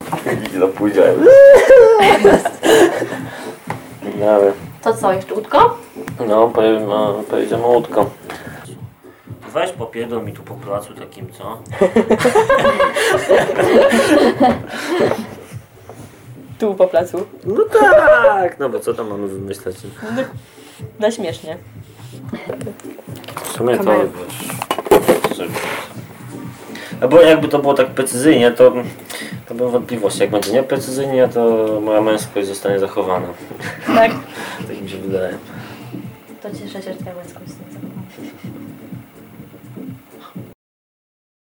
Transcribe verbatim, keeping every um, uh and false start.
Nigdy to pójdziemy. Dobra. To co, jeszcze łódko? No, powiem, no, pojedziemy łódką. Weź popierdol mi tu po placu takim, co? Tu po placu. No tak! No bo co tam mamy wymyśleć? No, na śmiesznie. W sumie to wiesz... No bo jakby to było tak precyzyjnie, to, to bym wątpliwości. Jak będzie nieprecyzyjnie, to moja męskość zostanie zachowana. Tak. Tak mi się wydaje. To cieszę się, że twoja męskość